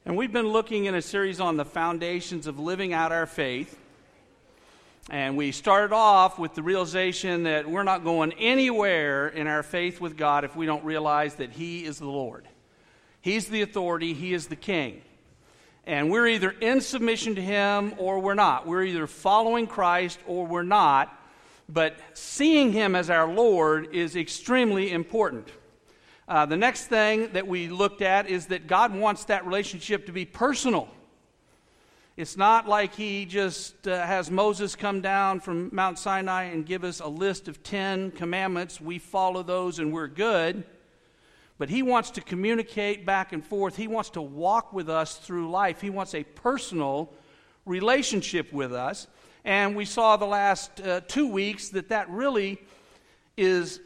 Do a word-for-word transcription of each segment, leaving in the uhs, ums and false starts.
And we've been looking in a series on the foundations of living out our faith. And we started off with the realization that we're not going anywhere in our faith with God if we don't realize that He is the Lord. He's the authority. He is the King. And we're either in submission to Him or we're not. We're either following Christ or we're not. But seeing Him as our Lord is extremely important. Uh, the next thing that we looked at is that God wants that relationship to be personal. It's not like He just uh, has Moses come down from Mount Sinai and give us a list of ten commandments. We follow those and we're good. But He wants to communicate back and forth. He wants to walk with us through life. He wants a personal relationship with us. And we saw the last uh, two weeks that that really is,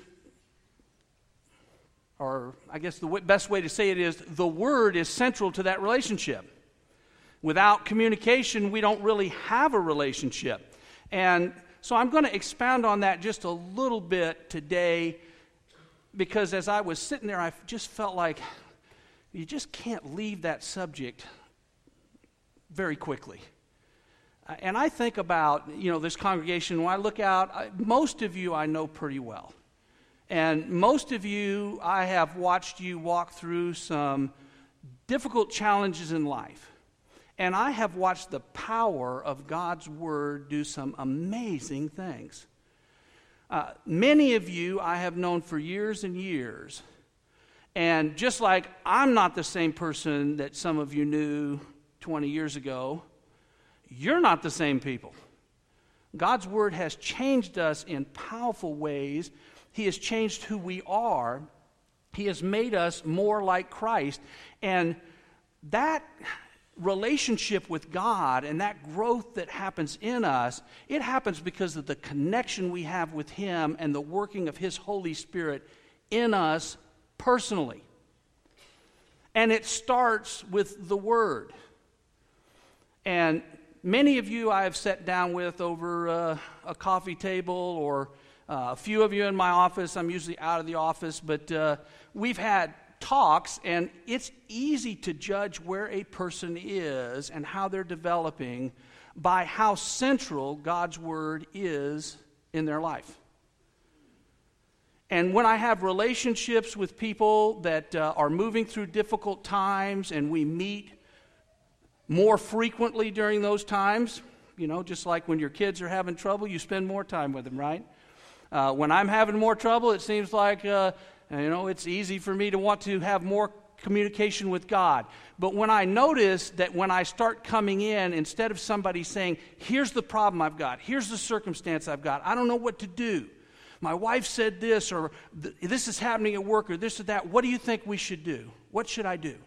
or I guess the w- best way to say it is, the Word is central to that relationship. Without communication, we don't really have a relationship. And so I'm going to expound on that just a little bit today, because as I was sitting there, I just felt like you just can't leave that subject very quickly. Uh, and I think about, you know, this congregation. When I look out, I, most of you I know pretty well. And most of you, I have watched you walk through some difficult challenges in life. And I have watched the power of God's Word do some amazing things. Uh, many of you I have known for years and years. And just like I'm not the same person that some of you knew twenty years ago, you're not the same people. God's Word has changed us in powerful ways. He has changed who we are. He has made us more like Christ. And that relationship with God and that growth that happens in us, it happens because of the connection we have with Him and the working of His Holy Spirit in us personally. And it starts with the Word. And many of you I have sat down with over uh, a coffee table, or uh, a few of you in my office. I'm usually out of the office, but uh, we've had talks, and it's easy to judge where a person is and how they're developing by how central God's Word is in their life. And when I have relationships with people that uh, are moving through difficult times, and we meet more frequently during those times, you know, just like when your kids are having trouble, you spend more time with them, right? Uh, when I'm having more trouble, it seems like, uh, you know, it's easy for me to want to have more communication with God. But when I notice that when I start coming in, instead of somebody saying, here's the problem I've got, here's the circumstance I've got, I don't know what to do. My wife said this, or this is happening at work, or this or that. What do you think we should do? What should I do?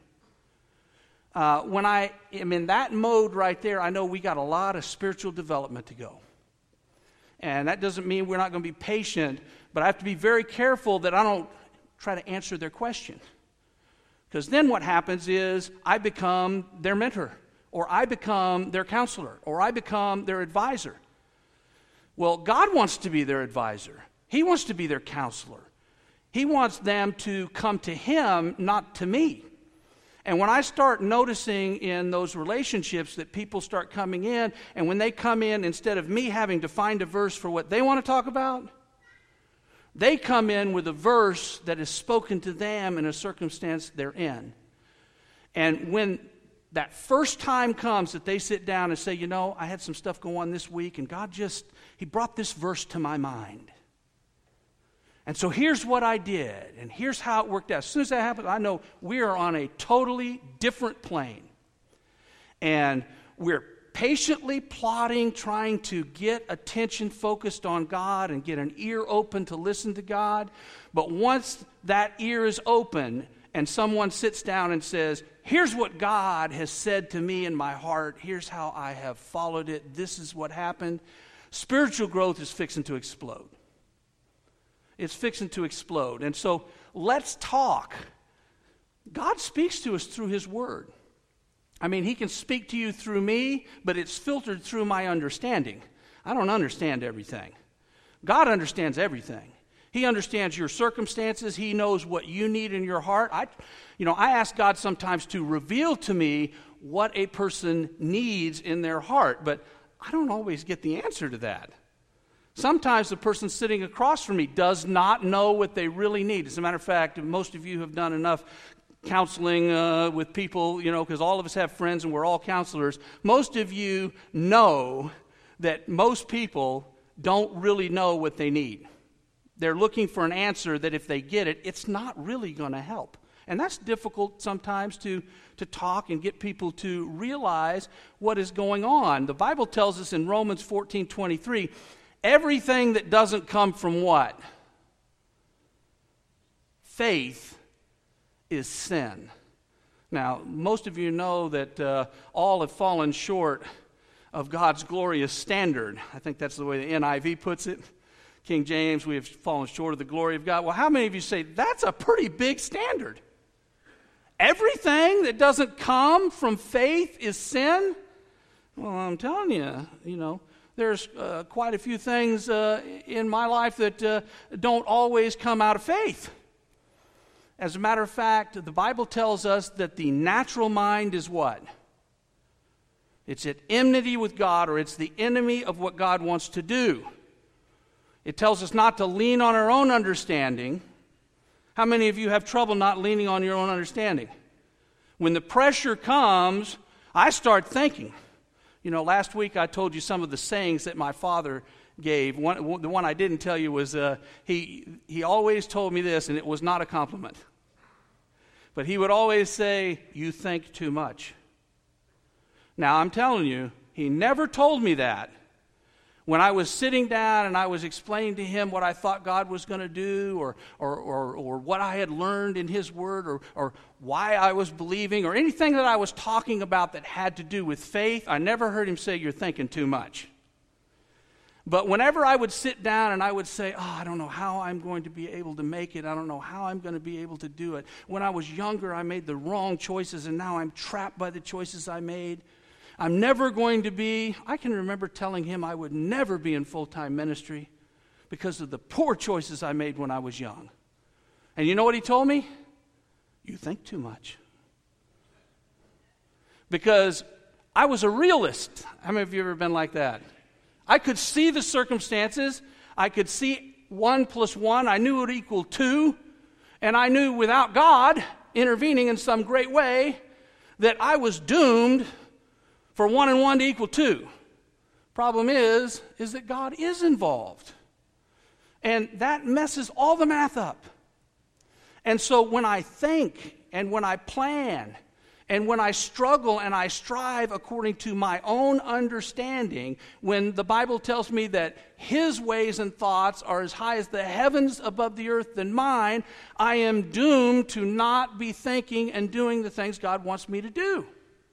Uh, when I am in that mode right there, I know we got a lot of spiritual development to go. And that doesn't mean we're not going to be patient, but I have to be very careful that I don't try to answer their question. Because then what happens is I become their mentor, or I become their counselor, or I become their advisor. Well, God wants to be their advisor. He wants to be their counselor. He wants them to come to Him, not to me. And when I start noticing in those relationships that people start coming in, and when they come in, instead of me having to find a verse for what they want to talk about, they come in with a verse that is spoken to them in a circumstance they're in. And when that first time comes that they sit down and say, you know, I had some stuff go on this week, and God just, He brought this verse to my mind. And so here's what I did, and here's how it worked out. As soon as that happens, I know we are on a totally different plane. And we're patiently plotting, trying to get attention focused on God and get an ear open to listen to God. But once that ear is open and someone sits down and says, here's what God has said to me in my heart, here's how I have followed it, this is what happened, spiritual growth is fixing to explode. It's fixing to explode. And so let's talk. God speaks to us through His Word. I mean, He can speak to you through me, but it's filtered through my understanding. I don't understand everything. God understands everything. He understands your circumstances. He knows what you need in your heart. I, you know, I ask God sometimes to reveal to me what a person needs in their heart, but I don't always get the answer to that. Sometimes the person sitting across from me does not know what they really need. As a matter of fact, most of you have done enough counseling uh, with people, you know, because all of us have friends and we're all counselors. Most of you know that most people don't really know what they need. They're looking for an answer that if they get it, it's not really going to help. And that's difficult sometimes to, to talk and get people to realize what is going on. The Bible tells us in Romans fourteen twenty-three, everything that doesn't come from what? Faith is sin. Now, most of you know that uh, all have fallen short of God's glorious standard. I think that's the way the N I V puts it. King James, we have fallen short of the glory of God. Well, how many of you say that's a pretty big standard? Everything that doesn't come from faith is sin? Well, I'm telling you, you know, there's uh, quite a few things uh, in my life that uh, don't always come out of faith. As a matter of fact, the Bible tells us that the natural mind is what? It's at enmity with God, or it's the enemy of what God wants to do. It tells us not to lean on our own understanding. How many of you have trouble not leaning on your own understanding? When the pressure comes, I start thinking. You know, last week I told you some of the sayings that my father gave. One, the one I didn't tell you was uh, he he always told me this, and it was not a compliment. But he would always say, "You think too much." Now, I'm telling you, he never told me that when I was sitting down and I was explaining to him what I thought God was going to do, or, or or or what I had learned in his word, or or why I was believing, or anything that I was talking about that had to do with faith. I never heard him say, "You're thinking too much." But whenever I would sit down and I would say, "Oh, I don't know how I'm going to be able to make it. I don't know how I'm going to be able to do it. When I was younger, I made the wrong choices, and now I'm trapped by the choices I made. I'm never going to be," I can remember telling him I would never be in full-time ministry because of the poor choices I made when I was young. And you know what he told me? "You think too much." Because I was a realist. How many of you have ever been like that? I could see the circumstances. I could see one plus one. I knew it would equal two. And I knew without God intervening in some great way that I was doomed for one and one to equal two. Problem is, is that God is involved. And that messes all the math up. And so when I think and when I plan and when I struggle and I strive according to my own understanding, when the Bible tells me that his ways and thoughts are as high as the heavens above the earth than mine, I am doomed to not be thinking and doing the things God wants me to do.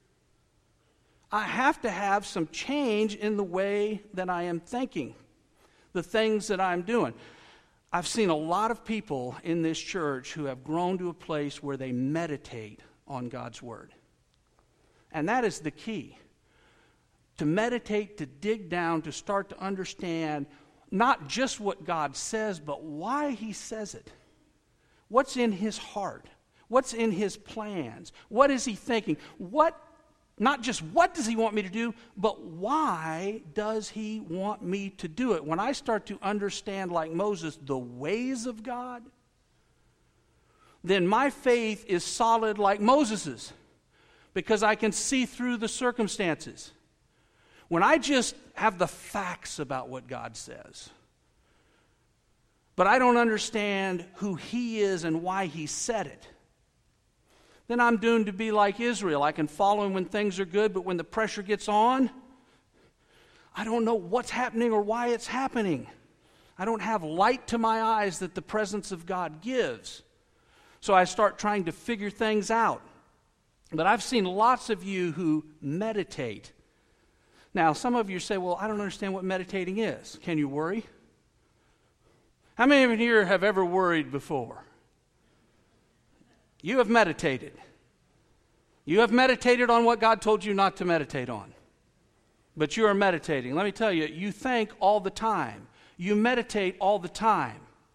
I have to have some change in the way that I am thinking, the things that I'm doing. I've seen a lot of people in this church who have grown to a place where they meditate on God's Word. And that is the key. To meditate, to dig down, to start to understand not just what God says, but why He says it. What's in His heart? What's in His plans? What is He thinking? What Not just what does He want me to do, but why does He want me to do it? When I start to understand, like Moses, the ways of God, then my faith is solid like Moses's, because I can see through the circumstances. When I just have the facts about what God says, but I don't understand who He is and why He said it, then I'm doomed to be like Israel. I can follow Him when things are good, but when the pressure gets on, I don't know what's happening or why it's happening. I don't have light to my eyes that the presence of God gives. So I start trying to figure things out. But I've seen lots of you who meditate. Now, some of you say, "Well, I don't understand what meditating is." Can you worry? How many of you here have ever worried before? You have meditated. You have meditated on what God told you not to meditate on. But you are meditating. Let me tell you, you think all the time. You meditate all the time.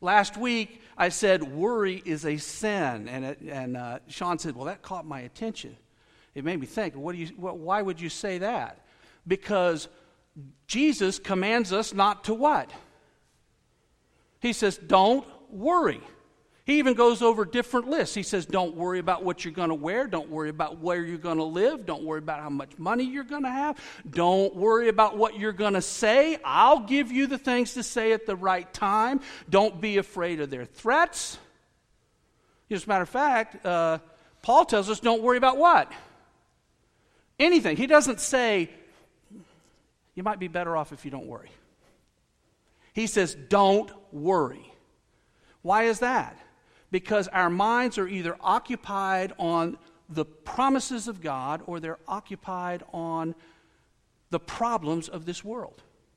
Last week, I said worry is a sin, and it, and uh, Sean said, well, that caught my attention. It made me think, what do you, what, why would you say that? Because Jesus commands us not to what? He says, don't worry. He even goes over different lists. He says, don't worry about what you're going to wear. Don't worry about where you're going to live. Don't worry about how much money you're going to have. Don't worry about what you're going to say. I'll give you the things to say at the right time. Don't be afraid of their threats. As a matter of fact, uh, Paul tells us don't worry about what? Anything. He doesn't say, you might be better off if you don't worry. He says, don't worry. Why is that? Because our minds are either occupied on the promises of God or they're occupied on the problems of this world.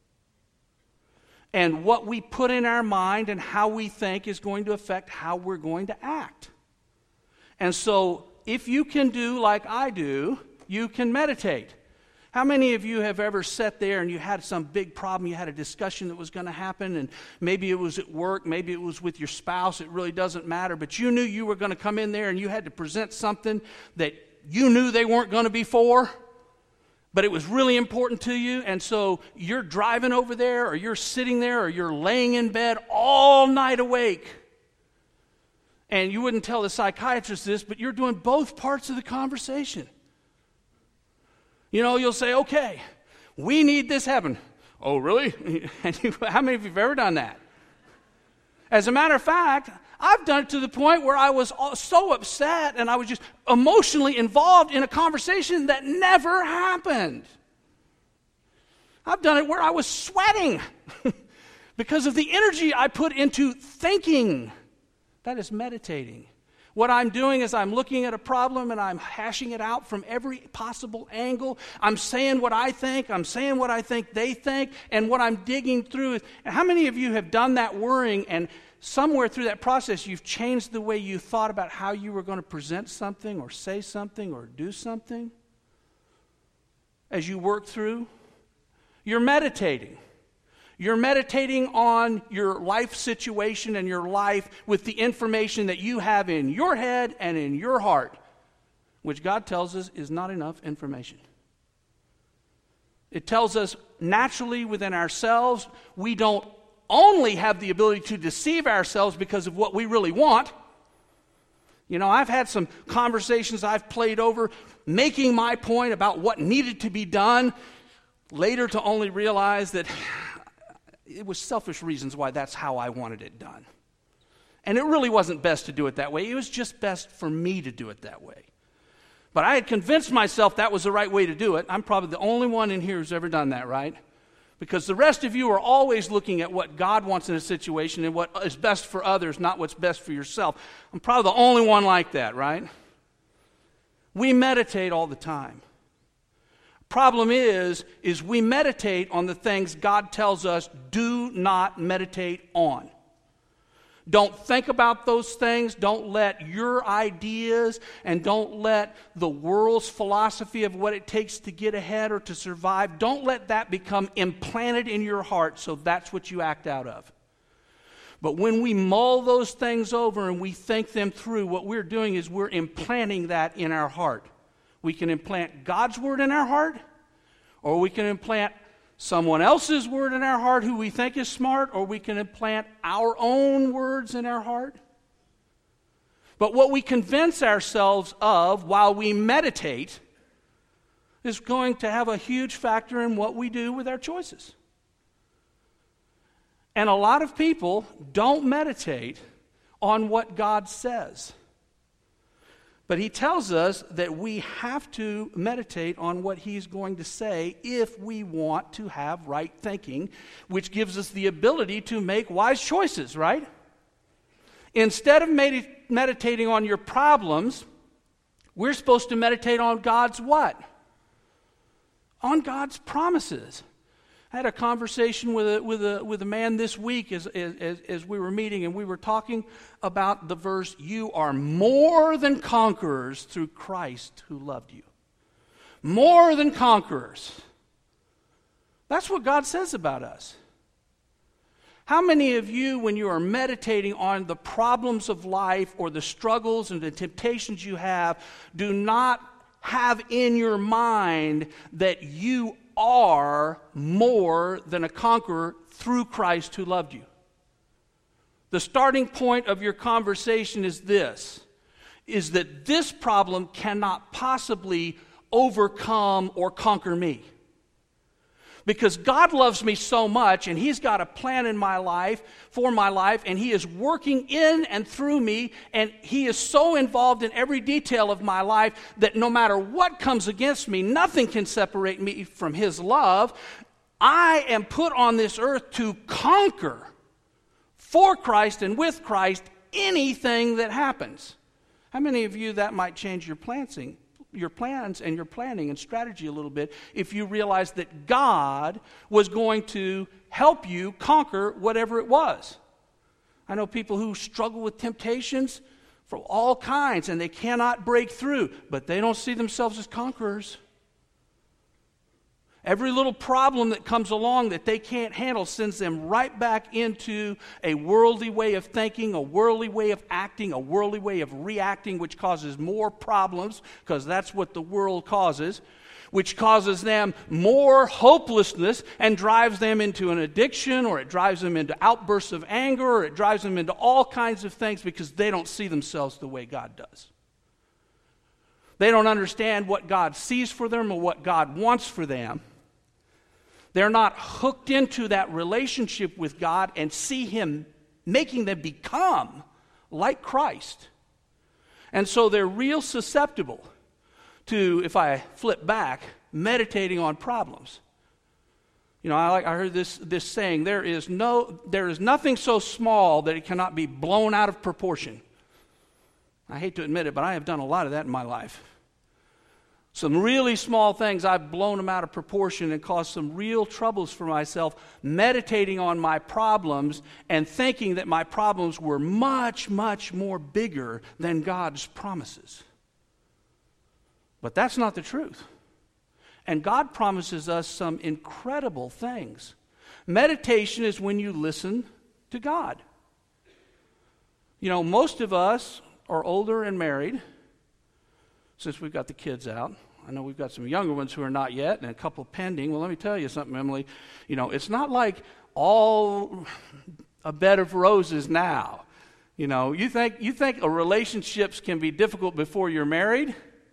And what we put in our mind and how we think is going to affect how we're going to act. And so, if you can do like I do, you can meditate. How many of you have ever sat there and you had some big problem, you had a discussion that was going to happen, and maybe it was at work, maybe it was with your spouse, it really doesn't matter, but you knew you were going to come in there and you had to present something that you knew they weren't going to be for, but it was really important to you, and so you're driving over there, or you're sitting there, or you're laying in bed all night awake, and you wouldn't tell the psychiatrist this, but you're doing both parts of the conversation. You know, you'll say, okay, we need this heaven. Oh, really? And you, how many of you have ever done that? As a matter of fact, I've done it to the point where I was so upset and I was just emotionally involved in a conversation that never happened. I've done it where I was sweating because of the energy I put into thinking. That is meditating. What I'm doing is I'm looking at a problem and I'm hashing it out from every possible angle. I'm saying what I think. I'm saying what I think they think. And what I'm digging through is, and how many of you have done that worrying, and somewhere through that process you've changed the way you thought about how you were going to present something or say something or do something as you work through? You're meditating. You're meditating on your life situation and your life with the information that you have in your head and in your heart, which God tells us is not enough information. It tells us naturally within ourselves, we don't only have the ability to deceive ourselves because of what we really want. You know, I've had some conversations I've played over making my point about what needed to be done, later to only realize that it was selfish reasons why that's how I wanted it done. And it really wasn't best to do it that way. It was just best for me to do it that way. But I had convinced myself that was the right way to do it. I'm probably the only one in here who's ever done that, right? Because the rest of you are always looking at what God wants in a situation and what is best for others, not what's best for yourself. I'm probably the only one like that, right? We meditate all the time. Problem is, is we meditate on the things God tells us do not meditate on. Don't think about those things. Don't let your ideas and don't let the world's philosophy of what it takes to get ahead or to survive, don't let that become implanted in your heart so that's what you act out of. But when we mull those things over and we think them through, what we're doing is we're implanting that in our heart. We can implant God's word in our heart, or we can implant someone else's word in our heart who we think is smart, or we can implant our own words in our heart. But what we convince ourselves of while we meditate is going to have a huge factor in what we do with our choices. And a lot of people don't meditate on what God says. But he tells us that we have to meditate on what he's going to say if we want to have right thinking, which gives us the ability to make wise choices, right? Instead of med- meditating on your problems, we're supposed to meditate on God's what? On God's promises. I had a conversation with a, with a, with a man this week as, as, as we were meeting, and we were talking about the verse, you are more than conquerors through Christ who loved you. More than conquerors. That's what God says about us. How many of you, when you are meditating on the problems of life or the struggles and the temptations you have, do not have in your mind that you are more than a conqueror through Christ who loved you? The starting point of your conversation is this, is that this problem cannot possibly overcome or conquer me. Because God loves me so much, and He's got a plan in my life, for my life, and He is working in and through me, and He is so involved in every detail of my life that no matter what comes against me, nothing can separate me from His love. I am put on this earth to conquer for Christ and with Christ anything that happens. How many of you that might change your planting? your plans and your planning and strategy a little bit if you realize that God was going to help you conquer whatever it was. I know people who struggle with temptations from all kinds and they cannot break through, but they don't see themselves as conquerors. Every little problem that comes along that they can't handle sends them right back into a worldly way of thinking, a worldly way of acting, a worldly way of reacting, which causes more problems, because that's what the world causes, which causes them more hopelessness and drives them into an addiction, or it drives them into outbursts of anger, or it drives them into all kinds of things because they don't see themselves the way God does. They don't understand what God sees for them or what God wants for them. They're not hooked into that relationship with God and see Him making them become like Christ. And so they're real susceptible to, if I flip back, meditating on problems. You know, I like I heard this this saying, there is no there is nothing so small that it cannot be blown out of proportion. I hate to admit it, but I have done a lot of that in my life. Some really small things, I've blown them out of proportion and caused some real troubles for myself, meditating on my problems and thinking that my problems were much, much more bigger than God's promises. But that's not the truth. And God promises us some incredible things. Meditation is when you listen to God. You know, most of us are older and married, since we've got the kids out. I know we've got some younger ones who are not yet, and a couple pending. Well, let me tell you something, Emily. You know, it's not like all a bed of roses now. You know, you think you think relationships can be difficult before you're married?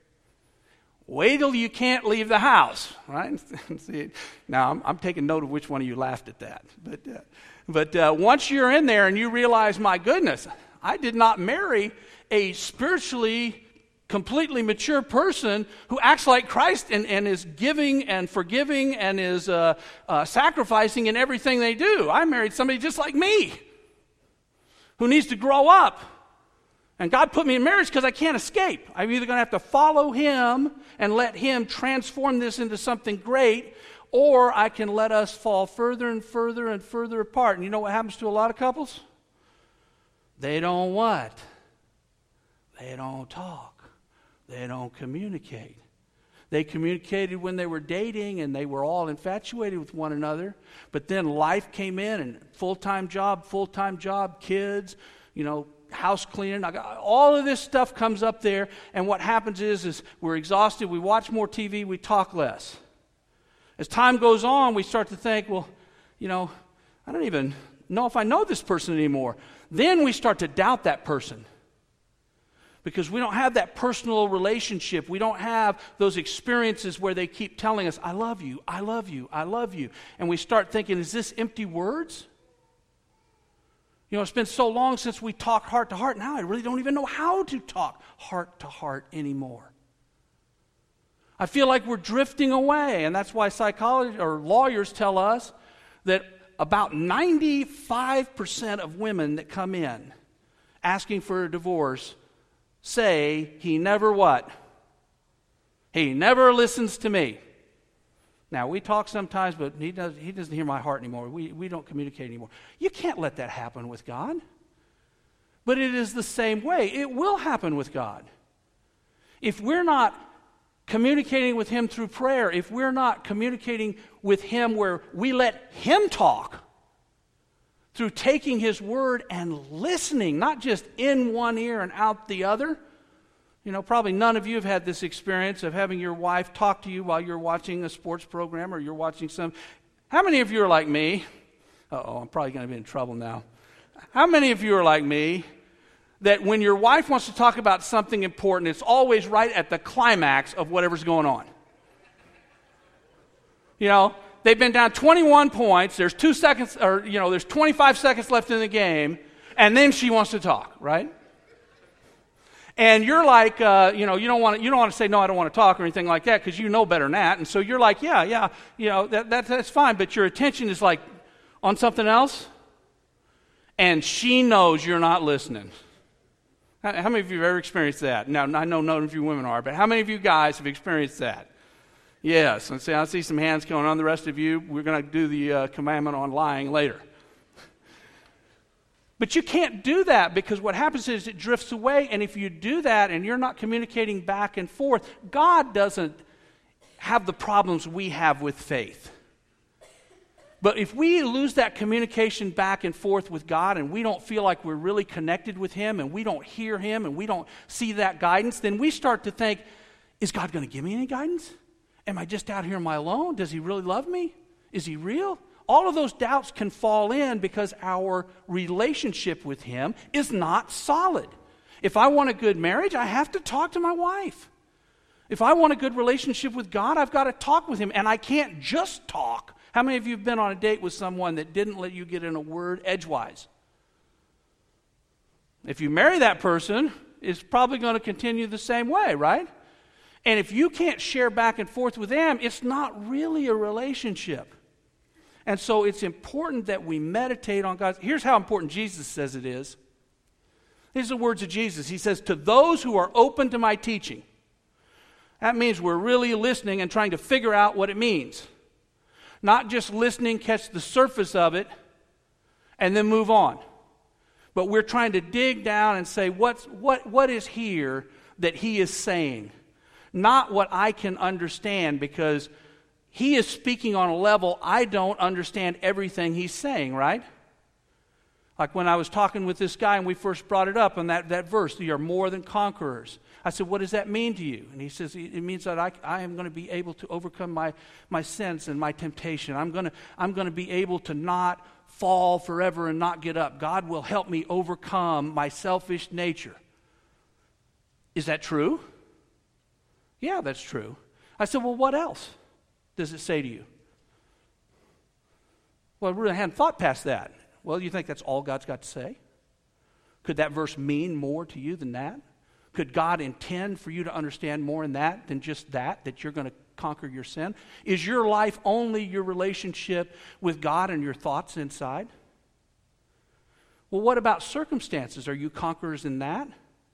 Wait till you can't leave the house, right? See, now, I'm, I'm taking note of which one of you laughed at that. But, uh, but uh, once you're in there and you realize, my goodness, I did not marry a spiritually completely mature person who acts like Christ and, and is giving and forgiving and is uh, uh, sacrificing in everything they do. I married somebody just like me who needs to grow up. And God put me in marriage because I can't escape. I'm either going to have to follow Him and let Him transform this into something great, or I can let us fall further and further and further apart. And you know what happens to a lot of couples? They don't what? They don't talk. They don't communicate. They communicated when they were dating and they were all infatuated with one another. But then life came in and full-time job, full-time job, kids, you know, house cleaning. All of this stuff comes up there. And what happens is, is we're exhausted. We watch more T V. We talk less. As time goes on, we start to think, well, you know, I don't even know if I know this person anymore. Then we start to doubt that person. Because we don't have that personal relationship. We don't have those experiences where they keep telling us, I love you, I love you, I love you. And we start thinking, is this empty words? You know, it's been so long since we talked heart to heart. Now I really don't even know how to talk heart to heart anymore. I feel like we're drifting away. And that's why psychologists or lawyers tell us that about ninety-five percent of women that come in asking for a divorce say, he never what? He never listens to me. Now, we talk sometimes, but he, does, he doesn't hear my heart anymore. We, we don't communicate anymore. You can't let that happen with God. But it is the same way. It will happen with God. If we're not communicating with Him through prayer, if we're not communicating with Him where we let Him talk, through taking His Word and listening, not just in one ear and out the other. You know, probably none of you have had this experience of having your wife talk to you while you're watching a sports program or you're watching some. How many of you are like me? Uh-oh, I'm probably going to be in trouble now. How many of you are like me that when your wife wants to talk about something important, it's always right at the climax of whatever's going on? You know, they've been down twenty-one points, there's two seconds, or, you know, there's twenty-five seconds left in the game, and then she wants to talk, right? And you're like, uh, you know, you don't want to, you don't want to say, no, I don't want to talk or anything like that because you know better than that. And so you're like, yeah, yeah, you know, that, that, that's fine. But your attention is like on something else. And she knows you're not listening. How, how many of you have ever experienced that? Now, I know none of you women are, but how many of you guys have experienced that? Yes. And see, I see some hands going on. The rest of you, we're going to do the uh, commandment on lying later. But you can't do that because what happens is it drifts away, and if you do that and you're not communicating back and forth, God doesn't have the problems we have with faith. But if we lose that communication back and forth with God and we don't feel like we're really connected with Him and we don't hear Him and we don't see that guidance, then we start to think, is God going to give me any guidance? Am I just out here on my own? Does He really love me? Is He real? All of those doubts can fall in because our relationship with Him is not solid. If I want a good marriage, I have to talk to my wife. If I want a good relationship with God, I've got to talk with Him, and I can't just talk. How many of you have been on a date with someone that didn't let you get in a word edgewise? If you marry that person, it's probably going to continue the same way, right? And if you can't share back and forth with them, it's not really a relationship. And so it's important that we meditate on God. Here's how important Jesus says it is. These are the words of Jesus. He says, to those who are open to my teaching. That means we're really listening and trying to figure out what it means. Not just listening, catch the surface of it, and then move on. But we're trying to dig down and say, what's, what, what is here that He is saying? Not what I can understand, because He is speaking on a level I don't understand everything He's saying, right? Like when I was talking with this guy and we first brought it up on that, that verse, you are more than conquerors. I said, what does that mean to you? And he says, it means that I, I am going to be able to overcome my, my sins and my temptation. I'm going to, I'm going to be able to not fall forever and not get up. God will help me overcome my selfish nature. Is that true? Yeah, that's true. I said, well, what else does it say to you? Well, I really hadn't thought past that. Well, you think that's all God's got to say? Could that verse mean more to you than that? Could God intend for you to understand more in that than just that, that you're going to conquer your sin? Is your life only your relationship with God and your thoughts inside? Well, what about circumstances? Are you conquerors in that?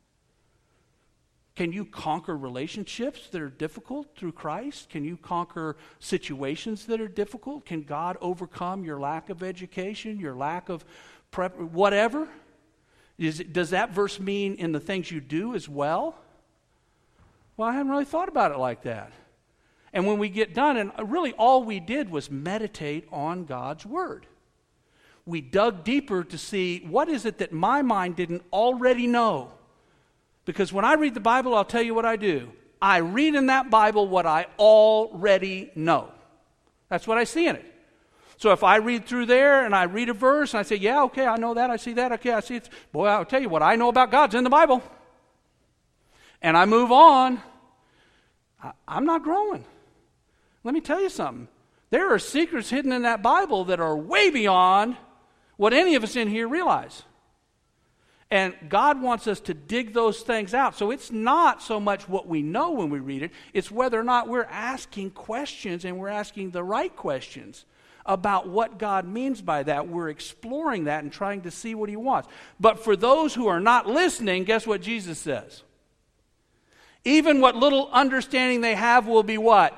Can you conquer relationships that are difficult through Christ? Can you conquer situations that are difficult? Can God overcome your lack of education, your lack of prep, whatever? Is it, does that verse mean in the things you do as well? Well, I haven't really thought about it like that. And when we get done, and really all we did was meditate on God's Word. We dug deeper to see what is it that my mind didn't already know. Because when I read the Bible, I'll tell you what I do. I read in that Bible what I already know. That's what I see in it. So if I read through there and I read a verse and I say, yeah, okay, I know that, I see that, okay, I see it. Boy, I'll tell you what I know about God's in the Bible. And I move on. I, I'm not growing. Let me tell you something. There are secrets hidden in that Bible that are way beyond what any of us in here realize. And God wants us to dig those things out. So it's not so much what we know when we read it. It's whether or not we're asking questions, and we're asking the right questions about what God means by that. We're exploring that and trying to see what He wants. But for those who are not listening, guess what Jesus says? Even what little understanding they have will be what?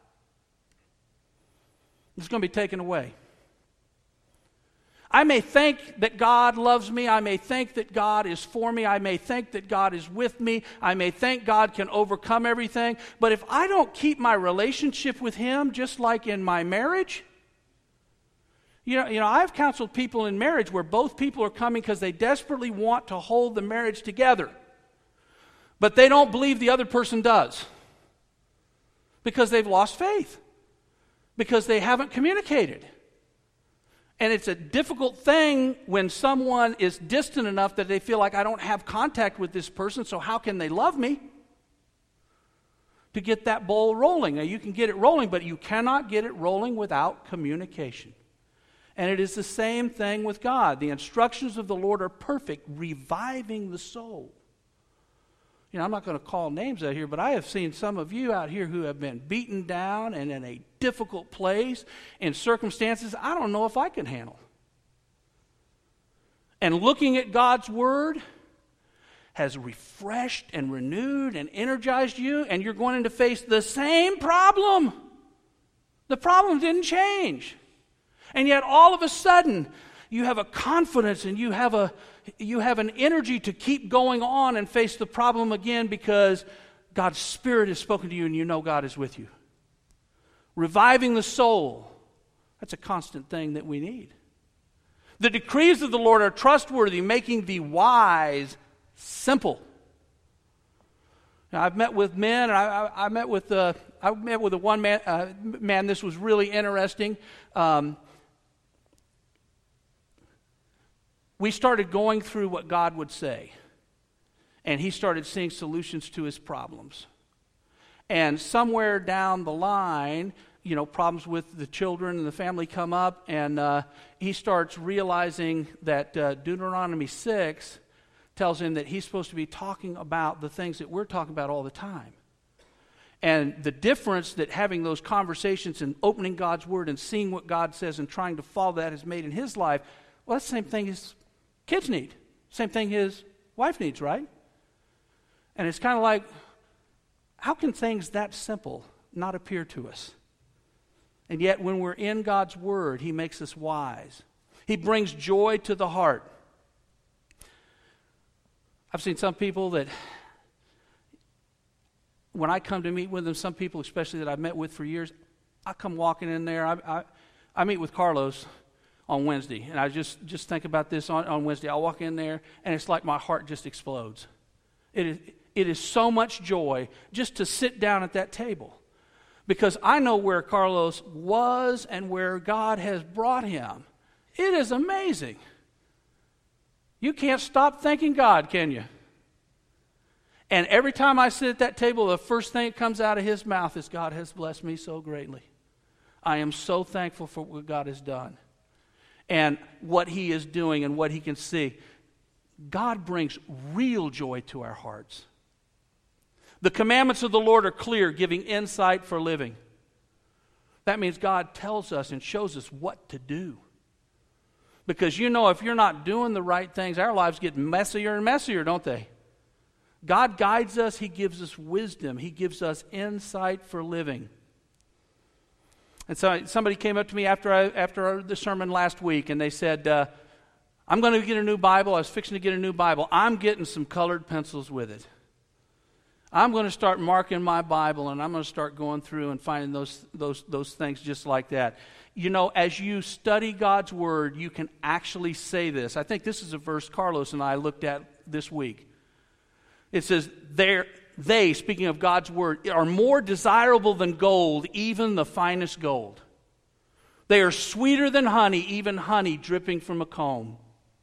It's going to be taken away. I may think that God loves me. I may think that God is for me. I may think that God is with me. I may think God can overcome everything. But if I don't keep my relationship with Him, just like in my marriage, You know, you know, I've counseled people in marriage where both people are coming because they desperately want to hold the marriage together, but they don't believe the other person does because they've lost faith, because they haven't communicated. And it's a difficult thing when someone is distant enough that they feel like, I don't have contact with this person, so how can they love me? To get that ball rolling. Now, you can get it rolling, but you cannot get it rolling without communication. And it is the same thing with God. The instructions of the Lord are perfect, reviving the soul. You know, I'm not going to call names out here, but I have seen some of you out here who have been beaten down and in a difficult place in circumstances I don't know if I can handle. And looking at God's Word has refreshed and renewed and energized you, and you're going to face the same problem. The problem didn't change. And yet all of a sudden, you have a confidence and you have a you have an energy to keep going on and face the problem again because God's Spirit has spoken to you and you know God is with you. Reviving the soul, that's a constant thing that we need. The decrees of the Lord are trustworthy, making the wise simple. Now, I've met with men, and I, I, I met with uh, I met with a one man. Uh, man, this was really interesting. Um, we started going through what God would say, and he started seeing solutions to his problems. And somewhere down the line, you know, problems with the children and the family come up, and uh, he starts realizing that uh, Deuteronomy six tells him that he's supposed to be talking about the things that we're talking about all the time. And the difference that having those conversations and opening God's Word and seeing what God says and trying to follow that has made in his life, well, that's the same thing his kids need. Same thing his wife needs, right? And it's kind of like, how can things that simple not appear to us? And yet when we're in God's Word, he makes us wise. He brings joy to the heart. I've seen some people that, when I come to meet with them, some people especially that I've met with for years, I come walking in there. I, I, I meet with Carlos on Wednesday, and I just, just think about this on, on Wednesday. I walk in there, and it's like my heart just explodes. It is, it is so much joy just to sit down at that table, because I know where Carlos was and where God has brought him. It is amazing. You can't stop thanking God, can you? And every time I sit at that table, the first thing that comes out of his mouth is, God has blessed me so greatly. I am so thankful for what God has done and what he is doing and what he can see. God brings real joy to our hearts. The commandments of the Lord are clear, giving insight for living. That means God tells us and shows us what to do. Because you know, if you're not doing the right things, our lives get messier and messier, don't they? God guides us. He gives us wisdom. He gives us insight for living. And so somebody came up to me after I, after the sermon last week, and they said, uh, I'm going to get a new Bible. I was fixing to get a new Bible. I'm getting some colored pencils with it. I'm going to start marking my Bible, and I'm going to start going through and finding those, those, those things just like that. You know, as you study God's Word, you can actually say this. I think this is a verse Carlos and I looked at this week. It says, They're, they, speaking of God's Word, are more desirable than gold, even the finest gold. They are sweeter than honey, even honey dripping from a comb.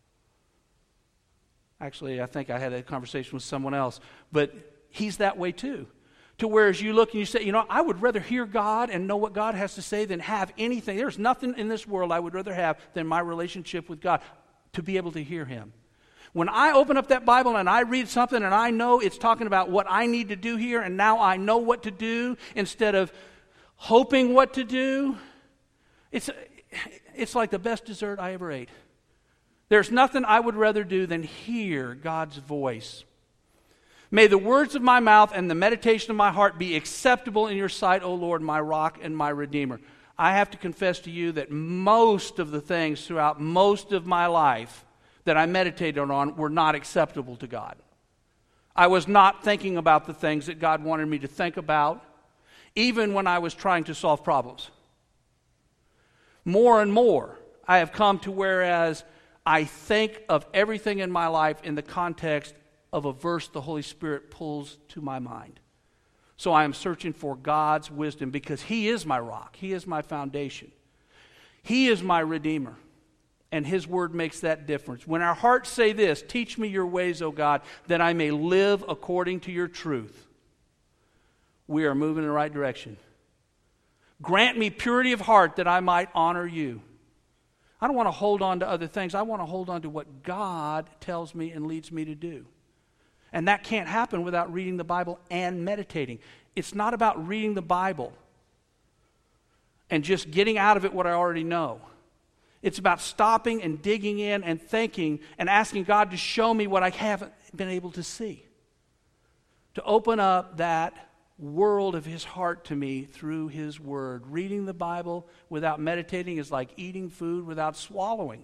Actually, I think I had a conversation with someone else, but he's that way too. To where as you look and you say, you know, I would rather hear God and know what God has to say than have anything. There's nothing in this world I would rather have than my relationship with God, to be able to hear him. When I open up that Bible and I read something and I know it's talking about what I need to do here, and now I know what to do instead of hoping what to do, it's, it's like the best dessert I ever ate. There's nothing I would rather do than hear God's voice. May the words of my mouth and the meditation of my heart be acceptable in your sight, O Lord, my rock and my redeemer. I have to confess to you that most of the things throughout most of my life that I meditated on were not acceptable to God. I was not thinking about the things that God wanted me to think about, even when I was trying to solve problems. More and more, I have come to whereas I think of everything in my life in the context of a verse the Holy Spirit pulls to my mind. So I am searching for God's wisdom because He is my rock. He is my foundation. He is my Redeemer. And His word makes that difference. When our hearts say this, teach me your ways, O God, that I may live according to your truth, we are moving in the right direction. Grant me purity of heart that I might honor you. I don't want to hold on to other things. I want to hold on to what God tells me and leads me to do. And that can't happen without reading the Bible and meditating. It's not about reading the Bible and just getting out of it what I already know. It's about stopping and digging in and thinking and asking God to show me what I haven't been able to see. To open up that world of His heart to me through His word. Reading the Bible without meditating is like eating food without swallowing.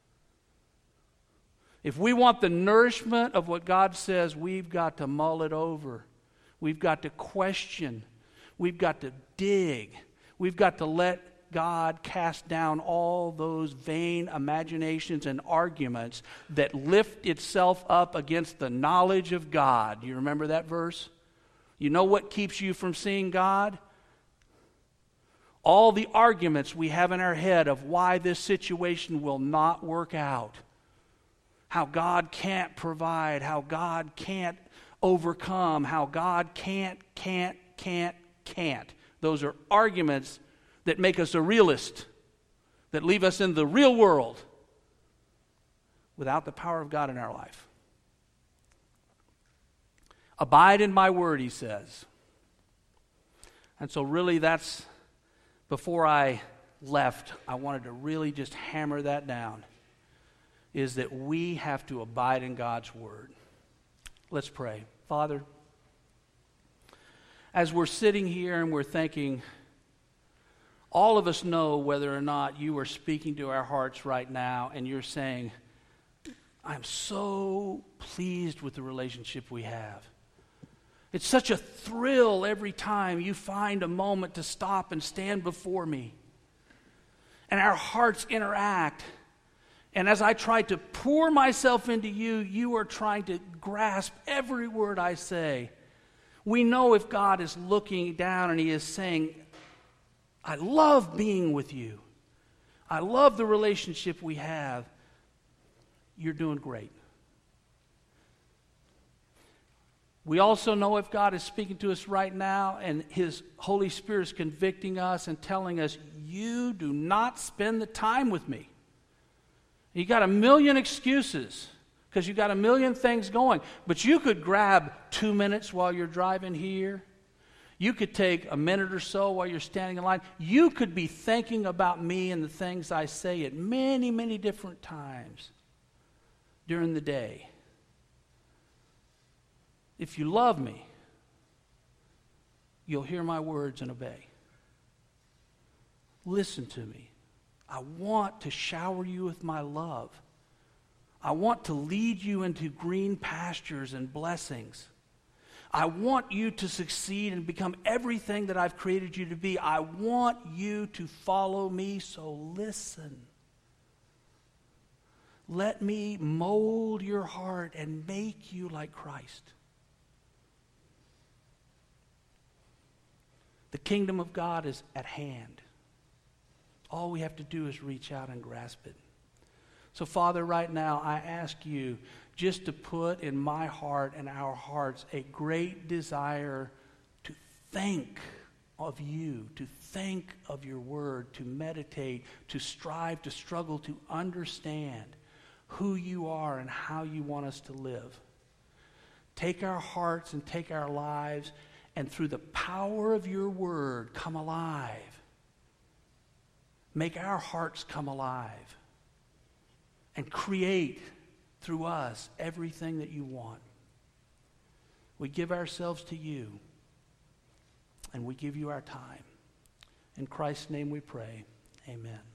If we want the nourishment of what God says, we've got to mull it over. We've got to question. We've got to dig. We've got to let God cast down all those vain imaginations and arguments that lift itself up against the knowledge of God. Do you remember that verse? You know what keeps you from seeing God? All the arguments we have in our head of why this situation will not work out. How God can't provide, how God can't overcome, how God can't, can't, can't, can't. Those are arguments that make us a realist, that leave us in the real world without the power of God in our life. Abide in my word, He says. And so really that's, before I left, I wanted to really just hammer that down, is that we have to abide in God's word. Let's pray. Father, as we're sitting here and we're thinking, all of us know whether or not you are speaking to our hearts right now and you're saying, I'm so pleased with the relationship we have. It's such a thrill every time you find a moment to stop and stand before me. And our hearts interact. And as I try to pour myself into you, you are trying to grasp every word I say. We know if God is looking down and He is saying, I love being with you. I love the relationship we have. You're doing great. We also know if God is speaking to us right now and His Holy Spirit is convicting us and telling us, you do not spend the time with me. You got a million excuses because you got a million things going. But you could grab two minutes while you're driving here. You could take a minute or so while you're standing in line. You could be thinking about me and the things I say at many, many different times during the day. If you love me, you'll hear my words and obey. Listen to me. I want to shower you with my love. I want to lead you into green pastures and blessings. I want you to succeed and become everything that I've created you to be. I want you to follow me, so listen. Let me mold your heart and make you like Christ. The kingdom of God is at hand. All we have to do is reach out and grasp it. So, Father, right now, I ask you just to put in my heart and our hearts a great desire to think of you, to think of your word, to meditate, to strive, to struggle, to understand who you are and how you want us to live. Take our hearts and take our lives, and through the power of your word, come alive. Make our hearts come alive and create through us everything that you want. We give ourselves to you, and we give you our time. In Christ's name we pray. Amen.